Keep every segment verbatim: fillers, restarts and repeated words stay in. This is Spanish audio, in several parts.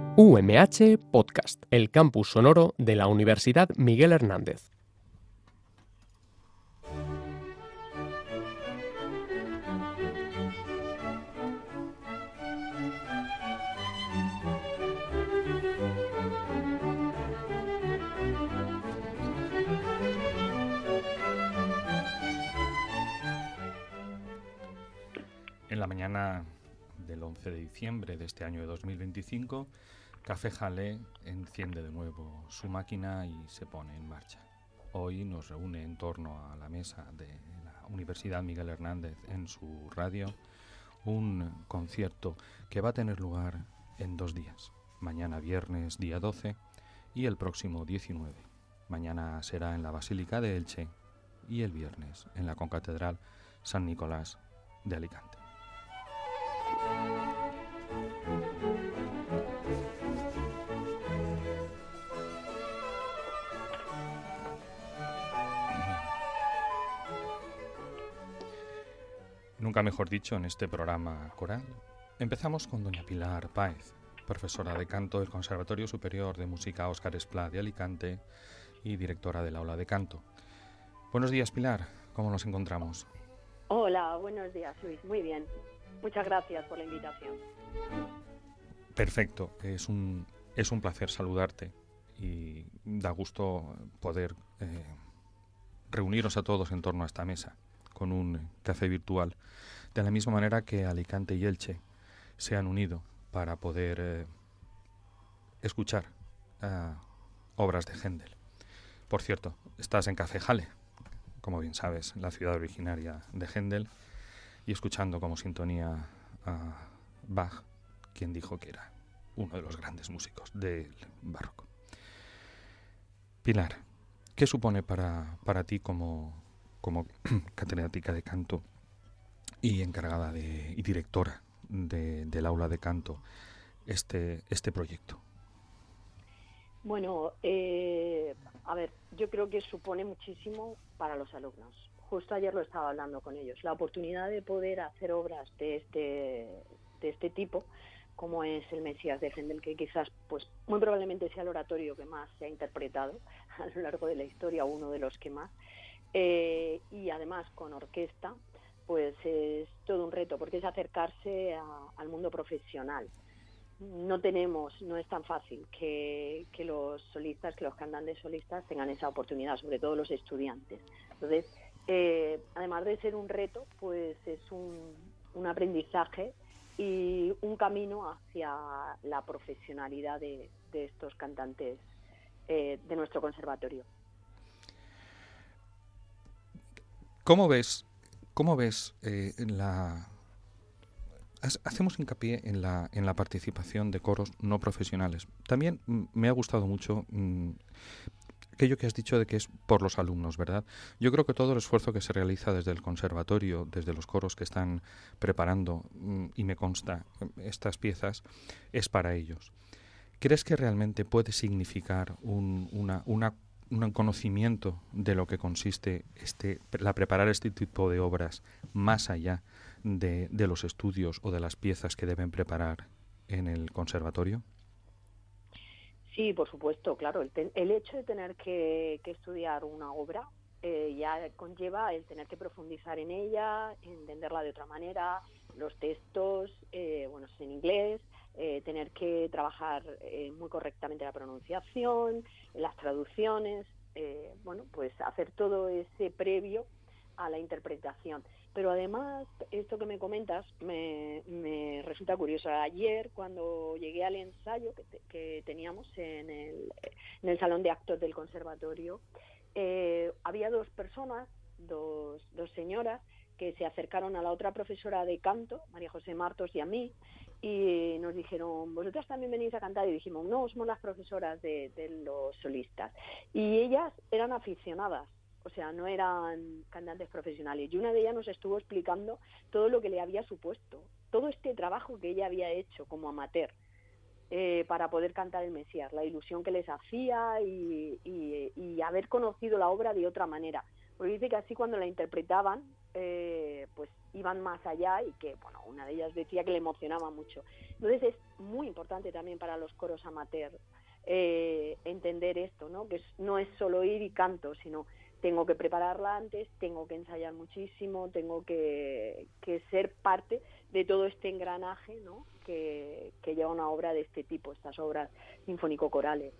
U M H Podcast, el campus sonoro de la Universidad Miguel Hernández. En la mañana del once de diciembre de este año de dos mil veinticinco, Café Jalé enciende de nuevo su máquina y se pone en marcha. Hoy nos reúne en torno a la mesa de la Universidad Miguel Hernández en su radio un concierto que va a tener lugar en dos días. Mañana viernes día doce y el próximo diecinueve. Mañana será en la Basílica de Elche y el viernes en la Concatedral San Nicolás de Alicante. Nunca mejor dicho, en este programa coral, empezamos con doña Pilar Páez, profesora de canto del Conservatorio Superior de Música Óscar Esplá de Alicante y directora del Aula de Canto. Buenos días, Pilar, ¿cómo nos encontramos? Hola, buenos días, Luis. Muy bien. Muchas gracias por la invitación. Perfecto, es un, es un placer saludarte y da gusto poder eh, reunirnos a todos en torno a esta mesa con un café virtual, de la misma manera que Alicante y Elche se han unido para poder eh, escuchar uh, obras de Händel. Por cierto, estás en Café Jalé, como bien sabes, la ciudad originaria de Händel, y escuchando como sintonía a Bach, quien dijo que era uno de los grandes músicos del barroco. Pilar, ¿qué supone para, para ti como, como catedrática de canto y encargada de, y directora de, del aula de canto este, este proyecto? Bueno, eh, a ver, yo creo que supone muchísimo para los alumnos. Justo ayer lo estaba hablando con ellos. La oportunidad de poder hacer obras de este, de este tipo, como es el Mesías de Händel, que quizás, pues, muy probablemente sea el oratorio que más se ha interpretado a lo largo de la historia, uno de los que más, eh, y además con orquesta, pues es todo un reto, porque es acercarse a, al mundo profesional. No tenemos, no es tan fácil que, que los solistas, que los cantantes solistas tengan esa oportunidad, sobre todo los estudiantes. Entonces, eh, además de ser un reto, pues es un, un aprendizaje y un camino hacia la profesionalidad de, de estos cantantes eh, de nuestro conservatorio. ¿Cómo ves, cómo ves eh, la... Hacemos hincapié en la, en la participación de coros no profesionales. También mm, me ha gustado mucho mm, aquello que has dicho de que es por los alumnos, ¿verdad? Yo creo que todo el esfuerzo que se realiza desde el conservatorio, desde los coros que están preparando, mm, y me consta, estas piezas, es para ellos. ¿Crees que realmente puede significar un, una, una, un conocimiento de lo que consiste este, la preparar este tipo de obras más allá De, de los estudios o de las piezas que deben preparar en el conservatorio? Sí, por supuesto, claro. El, ten, el hecho de tener que, que estudiar una obra eh, ya conlleva el tener que profundizar en ella, entenderla de otra manera, los textos, eh, bueno, en inglés, eh, tener que trabajar eh, muy correctamente la pronunciación, las traducciones, eh, bueno, pues hacer todo ese previo a la interpretación. Pero además, esto que me comentas me, me resulta curioso. Ayer, cuando llegué al ensayo que, te, que teníamos en el, en el salón de actos del conservatorio, eh, había dos personas, dos, dos señoras, que se acercaron a la otra profesora de canto, María José Martos, y a mí, y nos dijeron, ¿vosotras también venís a cantar? Y dijimos, no, somos las profesoras de, de los solistas. Y ellas eran aficionadas, o sea, no eran cantantes profesionales. Y una de ellas nos estuvo explicando todo lo que le había supuesto, todo este trabajo que ella había hecho como amateur eh, para poder cantar el Mesías, la ilusión que les hacía y, y, y haber conocido la obra de otra manera. Porque dice que así cuando la interpretaban, eh, pues iban más allá y que, bueno, una de ellas decía que le emocionaba mucho. Entonces es muy importante también para los coros amateur eh, entender esto, ¿no? Que es, no es solo ir y canto, sino tengo que prepararla antes, tengo que ensayar muchísimo, tengo que, que ser parte de todo este engranaje, ¿no? que, que lleva una obra de este tipo, estas obras sinfónico-corales.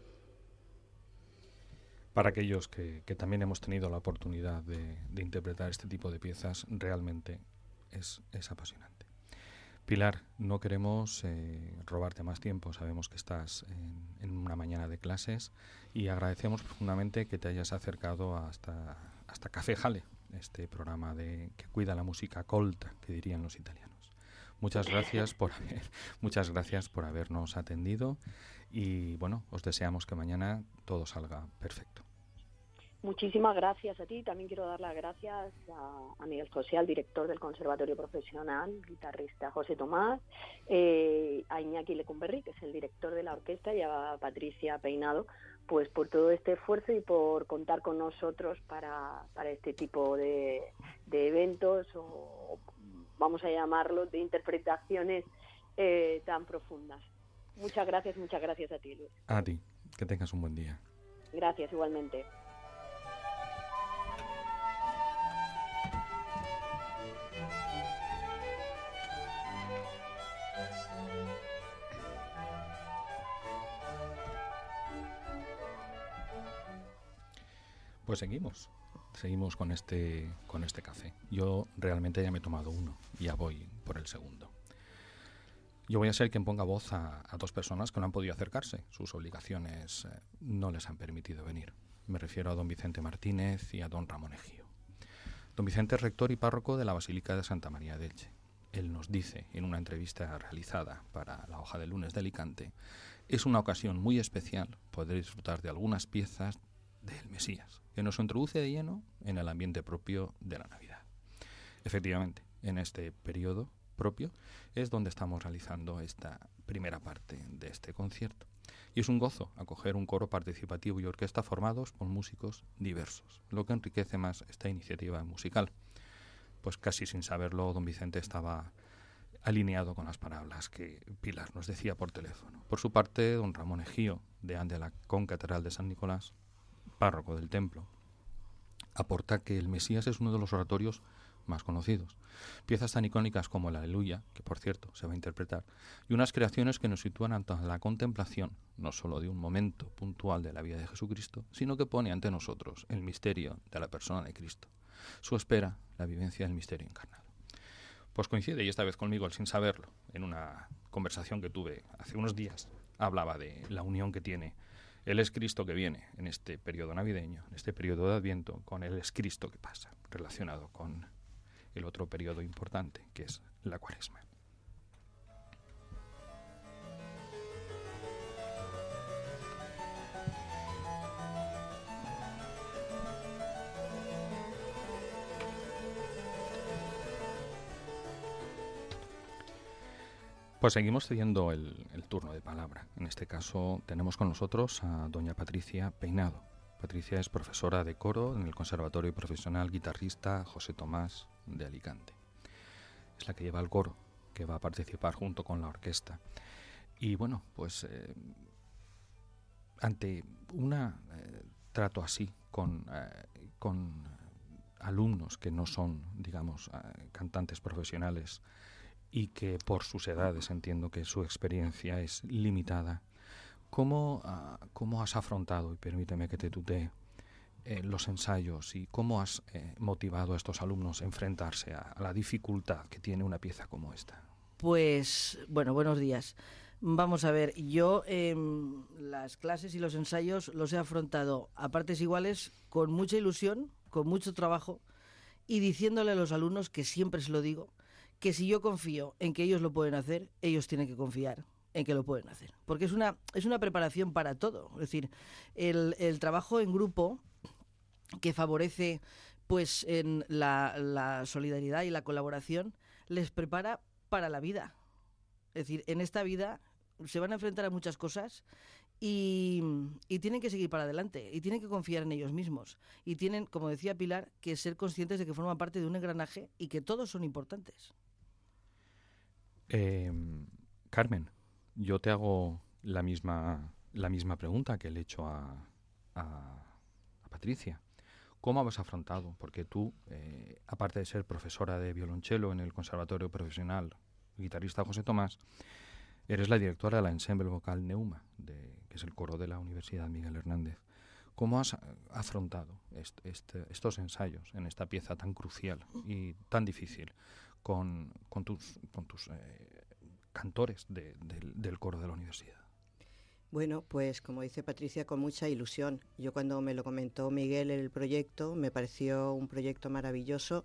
Para aquellos que, que también hemos tenido la oportunidad de, de interpretar este tipo de piezas, realmente es, es apasionante. Pilar, no queremos eh, robarte más tiempo, sabemos que estás en, en una mañana de clases y agradecemos profundamente que te hayas acercado hasta, hasta Café Jale, este programa de que cuida la música colta, que dirían los italianos. Muchas gracias por haber, muchas gracias por habernos atendido y bueno, os deseamos que mañana todo salga perfecto. Muchísimas gracias a ti. También quiero dar las gracias a, a Miguel José, al director del Conservatorio Profesional, guitarrista José Tomás, eh, a Iñaki Lecumberri, que es el director de la orquesta, y a Patricia Peinado, pues por todo este esfuerzo y por contar con nosotros para, para este tipo de, de eventos, o vamos a llamarlo, de interpretaciones eh, tan profundas. Muchas gracias, muchas gracias a ti, Luis. A ti, que tengas un buen día. Gracias, igualmente. Pues seguimos, seguimos con este, con este café. Yo realmente ya me he tomado uno, ya voy por el segundo. Yo voy a ser quien ponga voz a, a dos personas que no han podido acercarse. Sus obligaciones eh, no les han permitido venir. Me refiero a don Vicente Martínez y a don Ramón Ejío. Don Vicente es rector y párroco de la Basílica de Santa María de Elche. Él nos dice en una entrevista realizada para la Hoja del Lunes de Alicante, es una ocasión muy especial poder disfrutar de algunas piezas del Mesías, que nos introduce de lleno en el ambiente propio de la Navidad. Efectivamente, en este periodo propio es donde estamos realizando esta primera parte de este concierto. Y es un gozo acoger un coro participativo y orquesta formados por músicos diversos, lo que enriquece más esta iniciativa musical. Pues casi sin saberlo, don Vicente estaba alineado con las palabras que Pilar nos decía por teléfono. Por su parte, don Ramón Ejío, deán de la Concatedral de San Nicolás, párroco del templo, aporta que el Mesías es uno de los oratorios más conocidos. Piezas tan icónicas como el Aleluya, que por cierto se va a interpretar, y unas creaciones que nos sitúan ante la contemplación, no solo de un momento puntual de la vida de Jesucristo, sino que pone ante nosotros el misterio de la persona de Cristo, su espera, la vivencia del misterio encarnado. Pues coincide, y esta vez conmigo, el sin saberlo, en una conversación que tuve hace unos días, hablaba de la unión que tiene el es Cristo que viene en este periodo navideño, en este periodo de Adviento, con el es Cristo que pasa, relacionado con el otro periodo importante, que es la Cuaresma. Pues seguimos cediendo el, el turno de palabra. En este caso tenemos con nosotros a doña Patricia Peinado. Patricia es profesora de coro en el Conservatorio Profesional Guitarrista José Tomás de Alicante. Es la que lleva el coro, que va a participar junto con la orquesta. Y bueno, pues eh, ante un eh, trato así con, eh, con alumnos que no son, digamos, eh, cantantes profesionales, y que por sus edades entiendo que su experiencia es limitada, ¿cómo, uh, cómo has afrontado, y permíteme que te tutee, eh, los ensayos y cómo has eh, motivado a estos alumnos a enfrentarse a, a la dificultad que tiene una pieza como esta? Pues, bueno, buenos días. Vamos a ver, yo eh, las clases y los ensayos los he afrontado a partes iguales, con mucha ilusión, con mucho trabajo, y diciéndole a los alumnos, que siempre se lo digo, que si yo confío en que ellos lo pueden hacer, ellos tienen que confiar en que lo pueden hacer. Porque es una, es una preparación para todo. Es decir, el, el trabajo en grupo que favorece pues en la, la solidaridad y la colaboración les prepara para la vida. Es decir, en esta vida se van a enfrentar a muchas cosas y, y tienen que seguir para adelante y tienen que confiar en ellos mismos y tienen, como decía Pilar, que ser conscientes de que forman parte de un engranaje y que todos son importantes. Eh, Carmen, yo te hago la misma, la misma pregunta que le he hecho a, a, a Patricia. ¿Cómo has afrontado? Porque tú, eh, aparte de ser profesora de violonchelo en el Conservatorio Profesional, guitarrista José Tomás, eres la directora del ensemble vocal Neuma, de, que es el coro de la Universidad Miguel Hernández. ¿Cómo has afrontado est, este, estos ensayos en esta pieza tan crucial y tan difícil con, con tus, con tus eh, cantores de, de, del coro de la universidad? Bueno, pues como dice Patricia, con mucha ilusión. Yo cuando me lo comentó Miguel el proyecto, me pareció un proyecto maravilloso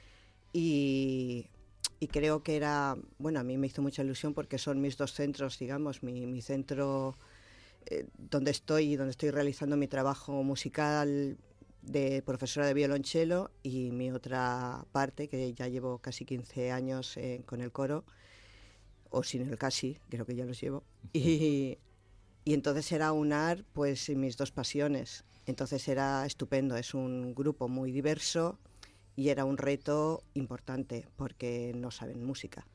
y... Y creo que era, bueno, a mí me hizo mucha ilusión porque son mis dos centros, digamos, mi, mi centro eh, donde estoy y donde estoy realizando mi trabajo musical de profesora de violonchelo y mi otra parte, que ya llevo casi quince años eh, con el coro, o sin el casi, creo que ya los llevo. Y, y entonces era unar pues mis dos pasiones. Entonces era estupendo, es un grupo muy diverso. Y era un reto importante porque no saben música.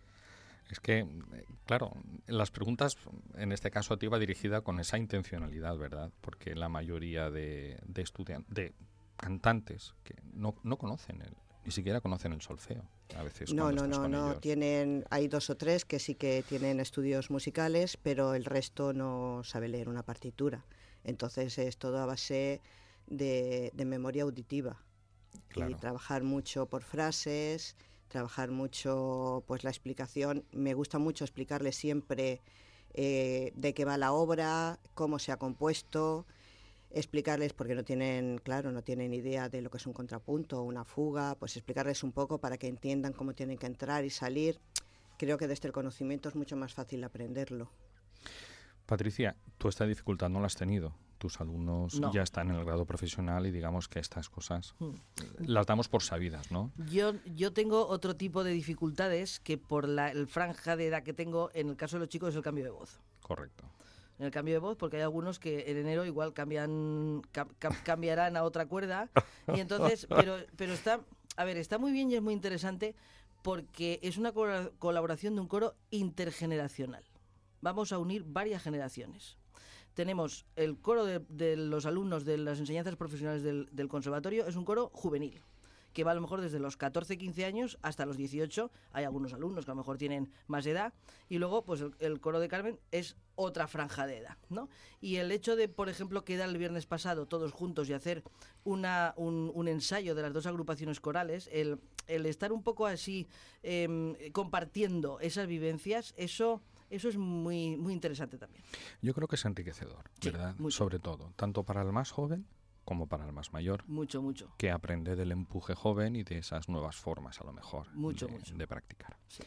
Es que, claro, las preguntas en este caso a ti va dirigida con esa intencionalidad, ¿verdad? Porque la mayoría de, de estudiantes, de cantantes que no, no conocen, el, ni siquiera conocen el solfeo. A veces no, no, no, con no. ellos. Tienen, hay dos o tres que sí que tienen estudios musicales, pero el resto no sabe leer una partitura. Entonces es todo a base de, de memoria auditiva. Claro. Y trabajar mucho por frases, trabajar mucho pues la explicación. Me gusta mucho explicarles siempre eh, de qué va la obra, cómo se ha compuesto, explicarles, porque no tienen, claro, no tienen idea de lo que es un contrapunto o una fuga, pues explicarles un poco para que entiendan cómo tienen que entrar y salir. Creo que desde el conocimiento es mucho más fácil aprenderlo. Patricia, tú esta dificultad no la has tenido. Tus alumnos no. ya están en el grado profesional y digamos que estas cosas hmm. las damos por sabidas, ¿no? Yo, yo tengo otro tipo de dificultades que por la el franja de edad que tengo, en el caso de los chicos, es el cambio de voz. Correcto. En el cambio de voz, porque hay algunos que en enero igual cambian cam, cam, cambiarán a otra cuerda. Y entonces, pero, pero está, a ver, está muy bien y es muy interesante porque es una colaboración de un coro intergeneracional. Vamos a unir varias generaciones. Tenemos el coro de, de los alumnos de las enseñanzas profesionales del, del conservatorio, es un coro juvenil, que va a lo mejor desde los catorce, quince años hasta los dieciocho. Hay algunos alumnos que a lo mejor tienen más edad. Y luego, pues el, el coro de Carmen es otra franja de edad, ¿no? Y el hecho de, por ejemplo, quedar el viernes pasado todos juntos y hacer una, un, un ensayo de las dos agrupaciones corales, el, el estar un poco así eh, compartiendo esas vivencias, eso... Eso es muy muy interesante también. Yo creo que es enriquecedor, sí, ¿verdad? Mucho. Sobre todo, tanto para el más joven como para el más mayor. Mucho, mucho. Que aprende del empuje joven y de esas nuevas formas, a lo mejor, mucho, de, mucho. de practicar. Sí.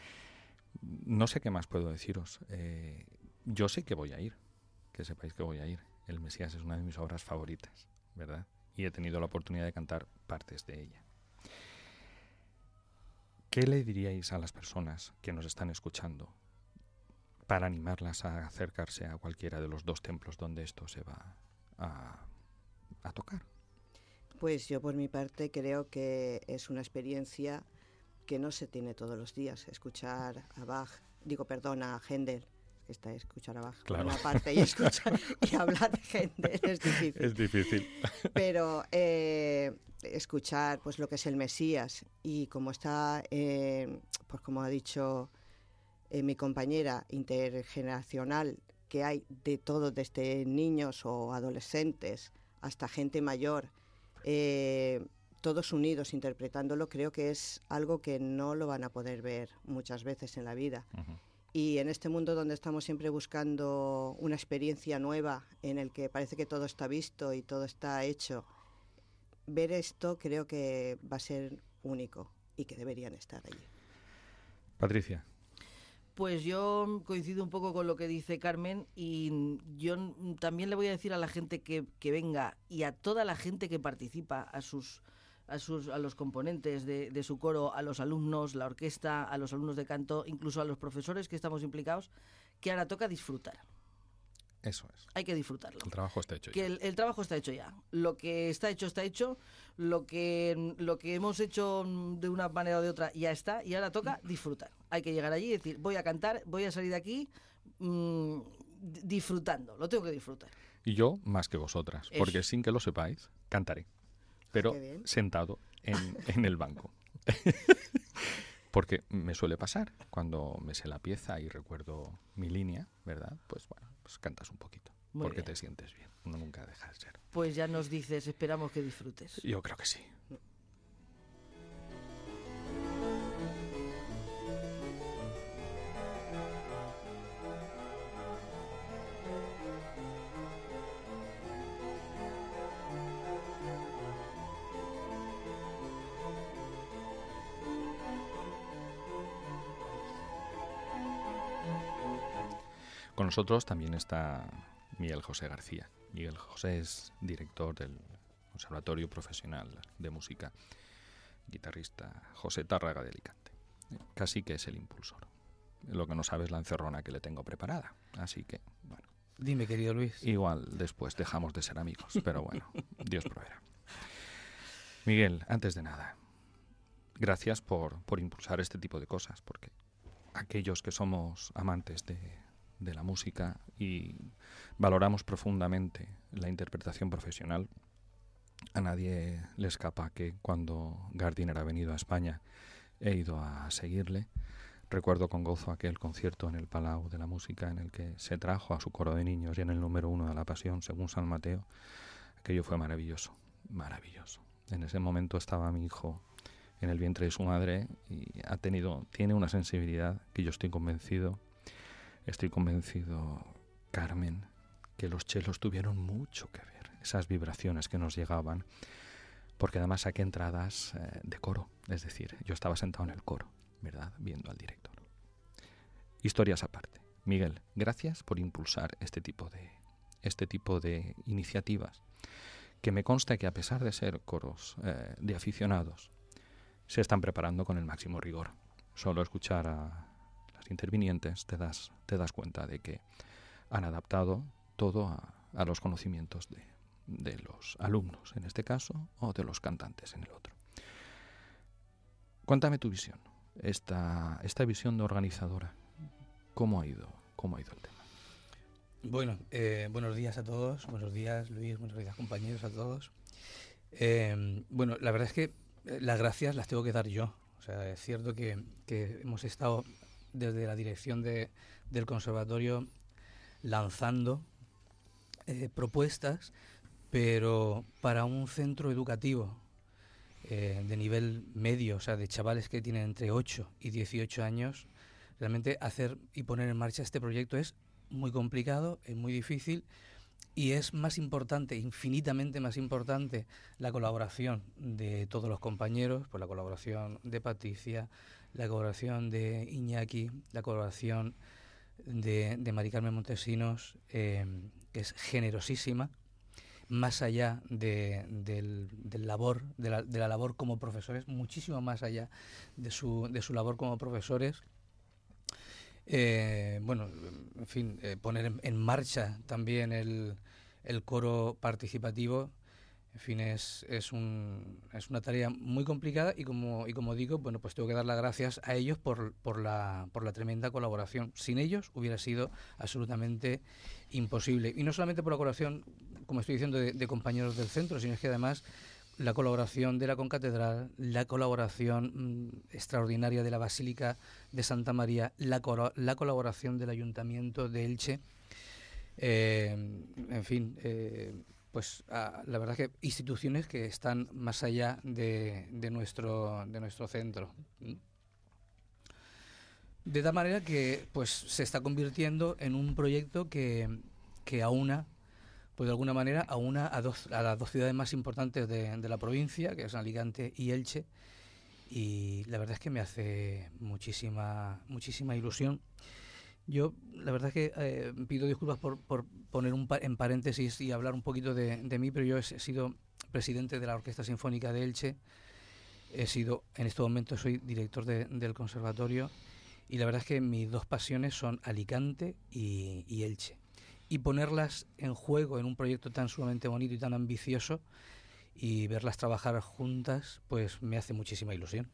No sé qué más puedo deciros. Eh, yo sé que voy a ir, que sepáis que voy a ir. El Mesías es una de mis obras favoritas, ¿verdad? Y he tenido la oportunidad de cantar partes de ella. ¿Qué le diríais a las personas que nos están escuchando para animarlas a acercarse a cualquiera de los dos templos donde esto se va a, a tocar? Pues yo por mi parte creo que es una experiencia que no se tiene todos los días. Escuchar a Bach, digo perdón, a Händel, que está escuchar a Bach claro. por una parte y escuchar y hablar de Händel es difícil. Es difícil. Pero eh, escuchar pues lo que es el Mesías y como está, eh, pues como ha dicho Eh, mi compañera, intergeneracional, que hay de todo, desde niños o adolescentes hasta gente mayor, eh, todos unidos interpretándolo, creo que es algo que no lo van a poder ver muchas veces en la vida. Uh-huh. Y en este mundo donde estamos siempre buscando una experiencia nueva, en el que parece que todo está visto y todo está hecho, ver esto creo que va a ser único y que deberían estar allí. Patricia. Pues yo coincido un poco con lo que dice Carmen y yo también le voy a decir a la gente que, que venga y a toda la gente que participa, a sus a, sus, a los componentes de, de su coro, a los alumnos, la orquesta, a los alumnos de canto, incluso a los profesores que estamos implicados, que ahora toca disfrutar. Eso es. Hay que disfrutarlo. El trabajo está hecho que ya. El, el trabajo está hecho ya. Lo que está hecho está hecho. Lo que, lo que hemos hecho de una manera o de otra ya está. Y ahora toca disfrutar. Hay que llegar allí y decir, voy a cantar, voy a salir de aquí mmm, disfrutando. Lo tengo que disfrutar. Y yo más que vosotras. Eso. Porque sin que lo sepáis, cantaré. Pero sentado en, en el banco. Porque me suele pasar, cuando me sé la pieza y recuerdo mi línea, ¿verdad? Pues bueno, pues cantas un poquito, Muy porque bien. te sientes bien. Uno nunca deja de ser. Pues ya nos dices, esperamos que disfrutes. Yo creo que sí. Con nosotros también está Miguel José García. Miguel José es director del Conservatorio Profesional de Música, guitarrista José Tárraga de Alicante. Casi que es el impulsor. Lo que no sabe es la encerrona que le tengo preparada. Así que, bueno. Dime, querido Luis. Igual después dejamos de ser amigos, pero bueno, Dios proveerá. Miguel, antes de nada, gracias por, por impulsar este tipo de cosas, porque aquellos que somos amantes de... de la música y valoramos profundamente la interpretación profesional, a nadie le escapa que cuando Gardiner ha venido a España he ido a seguirle. Recuerdo con gozo aquel concierto en el Palau de la Música en el que se trajo a su coro de niños y en el número uno de la Pasión según San Mateo. Aquello fue maravilloso, maravilloso. En ese momento estaba mi hijo en el vientre de su madre y ha tenido, tiene una sensibilidad que yo estoy convencido Estoy convencido, Carmen, que los chelos tuvieron mucho que ver, esas vibraciones que nos llegaban, porque además saqué entradas eh, de coro, es decir, yo estaba sentado en el coro, ¿verdad?, viendo al director. Historias aparte. Miguel, gracias por impulsar este tipo de, este tipo de iniciativas, que me consta que a pesar de ser coros eh, de aficionados, se están preparando con el máximo rigor. Solo escuchar a intervinientes te das te das cuenta de que han adaptado todo a, a los conocimientos de, de los alumnos en este caso o de los cantantes en el otro. Cuéntame tu visión, esta esta visión de organizadora, cómo ha ido cómo ha ido el tema. Bueno, eh, buenos días a todos, buenos días Luis, buenos días compañeros a todos. Eh, bueno, la verdad es que las gracias las tengo que dar yo. O sea, es cierto que, que hemos estado desde la dirección de, del conservatorio lanzando eh, propuestas, pero para un centro educativo eh, de nivel medio, o sea, de chavales que tienen entre ocho y dieciocho años, realmente hacer y poner en marcha este proyecto es muy complicado, es muy difícil y es más importante, infinitamente más importante, la colaboración de todos los compañeros, pues la colaboración de Patricia, la colaboración de Iñaki, la colaboración de, de Mari Carmen Montesinos, eh, que es generosísima, más allá de, del, del labor, de, la, de la labor como profesores, muchísimo más allá de su, de su labor como profesores. Eh, bueno, en fin, eh, poner en, en marcha también el, el coro participativo. En fin, es, es, un, es una tarea muy complicada y como, y como digo, bueno, pues tengo que dar las gracias a ellos por, por, la, por la tremenda colaboración. Sin ellos hubiera sido absolutamente imposible. Y no solamente por la colaboración, como estoy diciendo, de, de compañeros del centro, sino es que además la colaboración de la Concatedral, la colaboración mmm, extraordinaria de la Basílica de Santa María, la, colo- la colaboración del Ayuntamiento de Elche, eh, en fin... Eh, pues a, la verdad que instituciones que están más allá de, de nuestro de nuestro centro. De tal manera que pues se está convirtiendo en un proyecto que, que aúna, pues de alguna manera aúna a, dos, a las dos ciudades más importantes de, de la provincia, que son Alicante y Elche, y la verdad es que me hace muchísima muchísima ilusión. Yo, la verdad es que eh, pido disculpas por, por poner un pa- en paréntesis y hablar un poquito de, de mí, pero yo he sido presidente de la Orquesta Sinfónica de Elche he sido, en este momento soy director de, del conservatorio, y la verdad es que mis dos pasiones son Alicante y, y Elche. Y ponerlas en juego en un proyecto tan sumamente bonito y tan ambicioso y verlas trabajar juntas, pues me hace muchísima ilusión.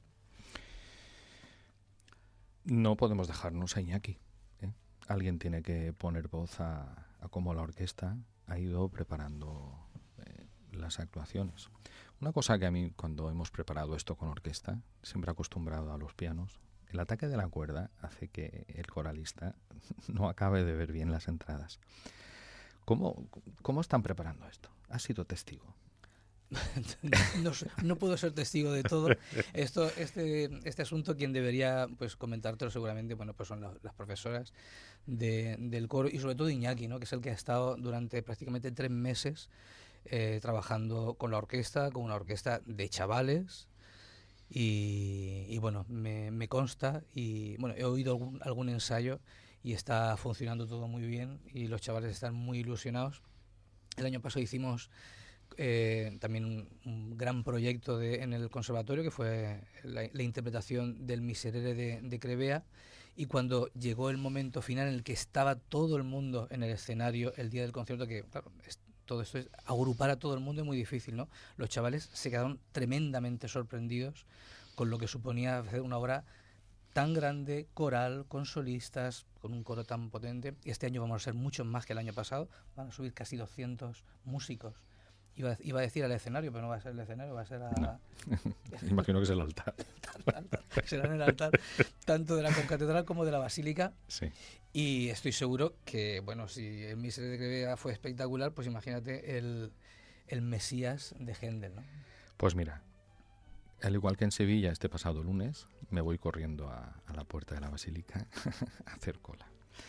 No podemos dejarnos a Iñaki, ¿eh? Alguien tiene que poner voz a, a cómo la orquesta ha ido preparando eh, las actuaciones. Una cosa que a mí, cuando hemos preparado esto con orquesta, siempre acostumbrado a los pianos, el ataque de la cuerda hace que el coralista no acabe de ver bien las entradas. ¿Cómo, cómo están preparando esto? ¿Has sido testigo? No, no puedo ser testigo de todo. Esto, este, este asunto, quien debería pues comentártelo seguramente, bueno, pues son la, las profesoras de, del coro, y sobre todo Iñaki, ¿no? Que es el que ha estado durante prácticamente tres meses eh, trabajando con la orquesta, con una orquesta de chavales. Y, y bueno, me, me consta, y bueno, he oído algún, algún ensayo y está funcionando todo muy bien y los chavales están muy ilusionados. El año pasado hicimos eh, también un, un gran proyecto de, en el conservatorio, que fue la, la interpretación del Miserere de, de Crevea, y cuando llegó el momento final en el que estaba todo el mundo en el escenario el día del concierto, que claro, es, todo esto es agrupar a todo el mundo, es muy difícil, ¿no? Los chavales se quedaron tremendamente sorprendidos con lo que suponía hacer una obra tan grande, coral, con solistas, con un coro tan potente. Y este año vamos a ser muchos más que el año pasado, van a subir casi doscientos músicos. Iba a, iba a decir al escenario, pero no va a ser el escenario, va a ser a... No. Imagino que es el altar. Será en el altar, tanto de la concatedral como de la basílica. Sí. Y estoy seguro que, bueno, si el Miserere de Crevea fue espectacular, pues imagínate el, el Mesías de Händel, ¿no? Pues mira, al igual que en Sevilla este pasado lunes, me voy corriendo a, a la puerta de la basílica a hacer cola.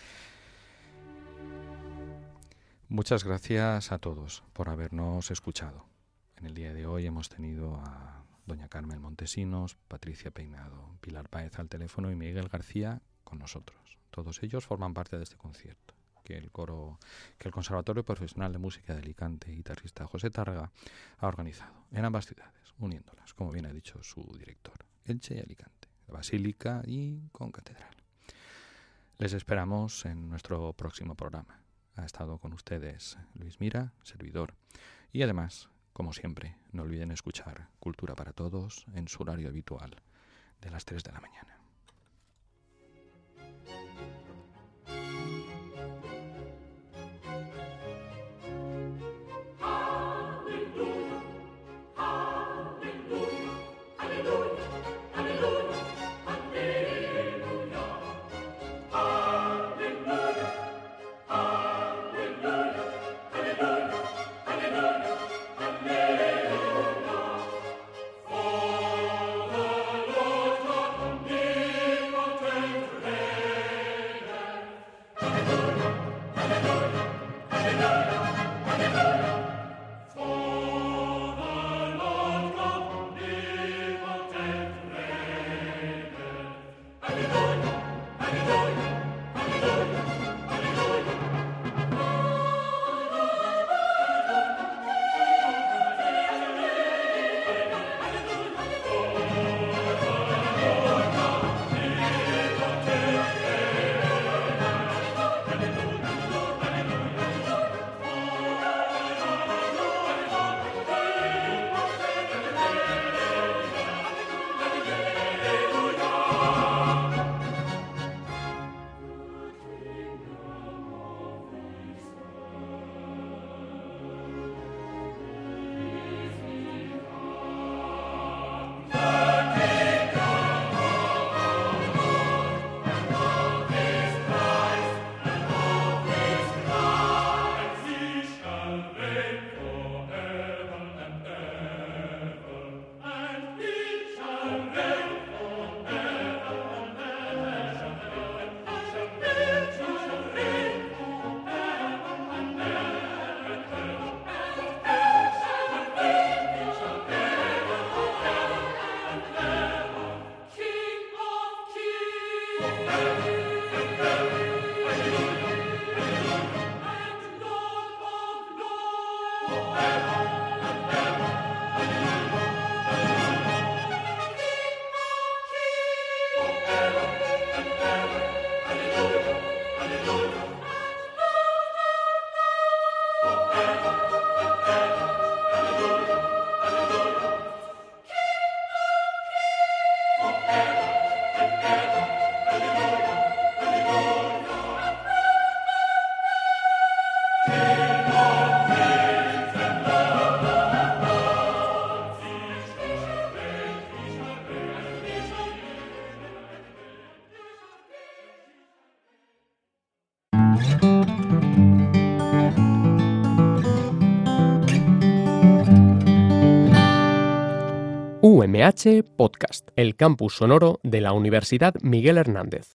Muchas gracias a todos por habernos escuchado. En el día de hoy hemos tenido a doña Carmen Montesinos, Patricia Peinado, Pilar Páez al teléfono y Miguel García con nosotros. Todos ellos forman parte de este concierto que el coro, que el Conservatorio Profesional de Música de Alicante y guitarrista José Tárrega ha organizado en ambas ciudades, uniéndolas, como bien ha dicho su director, Elche y Alicante, la Basílica y Concatedral. Les esperamos en nuestro próximo programa. Ha estado con ustedes Luis Mira, servidor, y además, como siempre, no olviden escuchar Cultura para Todos en su horario habitual de las tres de la mañana. U M H Podcast, el campus sonoro de la Universidad Miguel Hernández.